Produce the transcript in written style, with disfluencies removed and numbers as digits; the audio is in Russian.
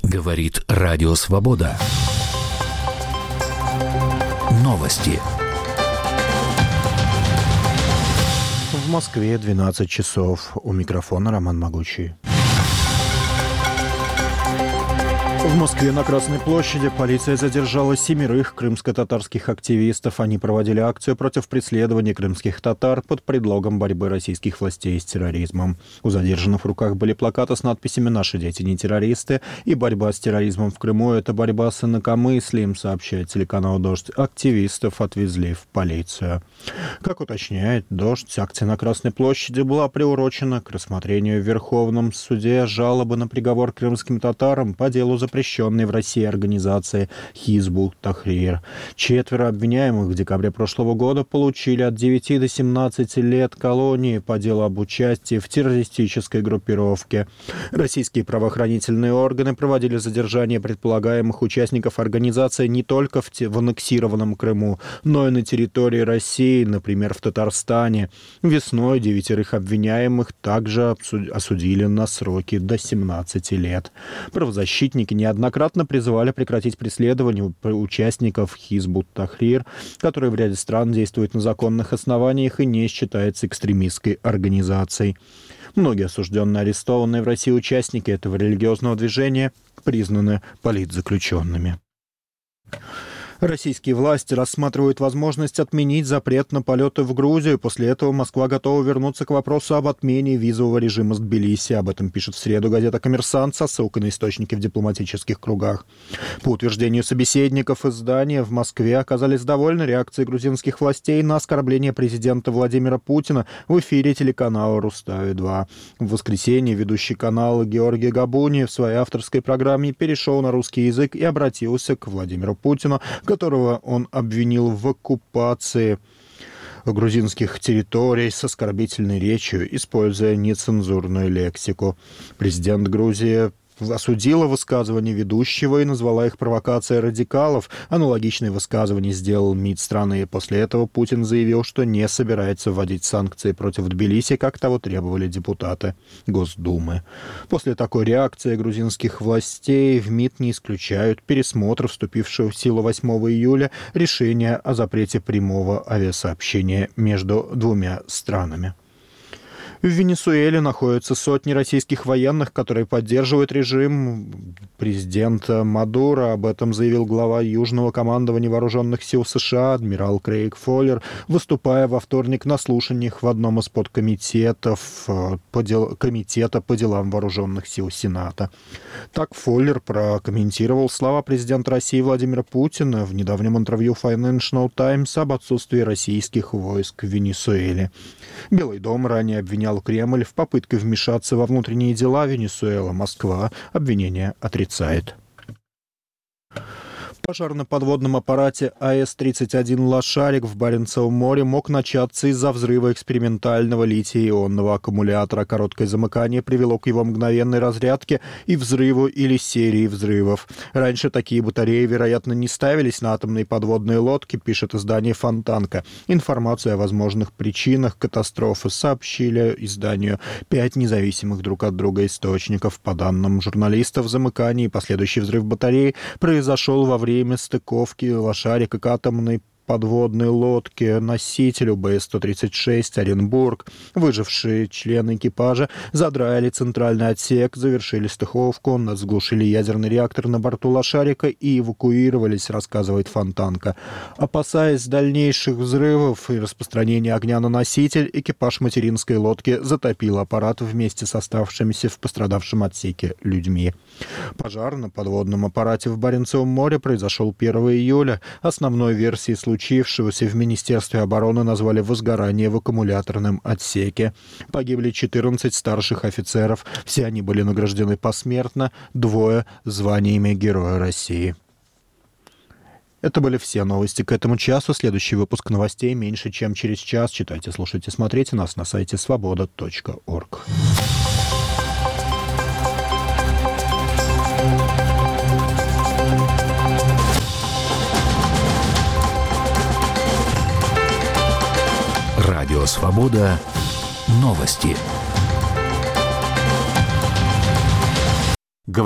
Говорит Радио Свобода. Новости. В Москве 12 часов. У микрофона Роман Могучий. В Москве на Красной площади полиция задержала 7 крымско-татарских активистов. Они проводили акцию против преследования крымских татар под предлогом борьбы российских властей с терроризмом. У задержанных в руках были плакаты с надписями «Наши дети не террористы» и «Борьба с терроризмом в Крыму – это борьба с инакомыслием», сообщает телеканал «Дождь». Активистов отвезли в полицию. Как уточняет «Дождь», акция на Красной площади была приурочена к рассмотрению в Верховном суде жалобы на приговор крымским татарам по делу запрещенной в России организации «Хизбут-Тахрир». 4 обвиняемых в декабре прошлого года получили от 9 до 17 лет колонии по делу об участии в террористической группировке. Российские правоохранительные органы проводили задержание предполагаемых участников организации не только в аннексированном Крыму, но и на территории России, например, в Татарстане. Весной 9 обвиняемых также осудили на сроки до 17 лет. Правозащитники неоднократно призывали прекратить преследование участников Хизбут-Тахрир, который в ряде стран действует на законных основаниях и не считается экстремистской организацией. Многие осужденные, арестованные в России участники этого религиозного движения признаны политзаключенными. Российские власти рассматривают возможность отменить запрет на полеты в Грузию. После этого Москва готова вернуться к вопросу об отмене визового режима с Тбилиси. Об этом пишет в среду газета «Коммерсант» со ссылкой на источники в дипломатических кругах. По утверждению собеседников издания, в Москве оказались довольны реакцией грузинских властей на оскорбление президента Владимира Путина в эфире телеканала «Рустави-2». В воскресенье ведущий канала Георгий Габуни в своей авторской программе перешел на русский язык и обратился к Владимиру Путину, которого он обвинил в оккупации грузинских территорий с оскорбительной речью, используя нецензурную лексику. Президент Грузии осудила высказывания ведущего и назвала их провокацией радикалов. Аналогичные высказывания сделал МИД страны. После этого Путин заявил, что не собирается вводить санкции против Тбилиси, как того требовали депутаты Госдумы. После такой реакции грузинских властей в МИД не исключают пересмотр вступившего в силу 8 июля решения о запрете прямого авиасообщения между двумя странами. В Венесуэле находятся сотни российских военных, которые поддерживают режим президента Мадуро. Об этом заявил глава Южного командования вооруженных сил США адмирал Крейг Фоллер, выступая во вторник на слушаниях в одном из подкомитетов Комитета по делам вооруженных сил Сената. Так Фоллер прокомментировал слова президента России Владимира Путина в недавнем интервью Financial Times об отсутствии российских войск в Венесуэле. Белый дом ранее обвинял Кремль в попытке вмешаться во внутренние дела Венесуэлы. Москва обвинение отрицает. Пожар на подводном аппарате АС-31 «Лошарик» в Баренцевом море мог начаться из-за взрыва экспериментального литий-ионного аккумулятора. Короткое замыкание привело к его мгновенной разрядке и взрыву или серии взрывов. Раньше такие батареи, вероятно, не ставились на атомные подводные лодки, пишет издание «Фонтанка». Информацию о возможных причинах катастрофы сообщили изданию 5 независимых друг от друга источников. По данным журналистов, замыкание и последующий взрыв батареи произошел во время стыковки «Лошарика» к атомной подводной лодке носителю БС-136 «Оренбург». Выжившие члены экипажа задраили центральный отсек, завершили стыковку, заглушили ядерный реактор на борту «Лошарика» и эвакуировались, рассказывает Фонтанка. Опасаясь дальнейших взрывов и распространения огня на носитель, экипаж материнской лодки затопил аппарат вместе с оставшимися в пострадавшем отсеке людьми. Пожар на подводном аппарате в Баренцевом море произошел 1 июля. Основной версией случившегося в Министерстве обороны назвали возгорание в аккумуляторном отсеке. Погибли 14 старших офицеров. Все они были награждены посмертно, 2 званиями Героя России. Это были все новости к этому часу. Следующий выпуск новостей меньше, чем через час. Читайте, слушайте, смотрите нас на сайте svoboda.org. Радио «Свобода». Новости.